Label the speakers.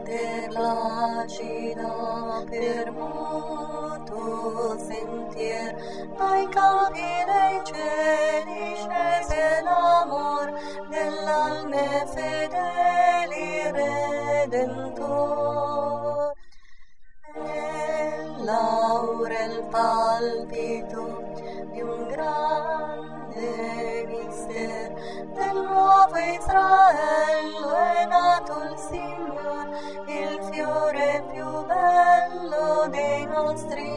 Speaker 1: e placida per muto sentir dai campi dei cieli scese l'amor dell'alme fedeli Redentor. E l'aurel palpito di un grande mister del nuovo Israello è nato il Signor, il fiore più bello dei nostri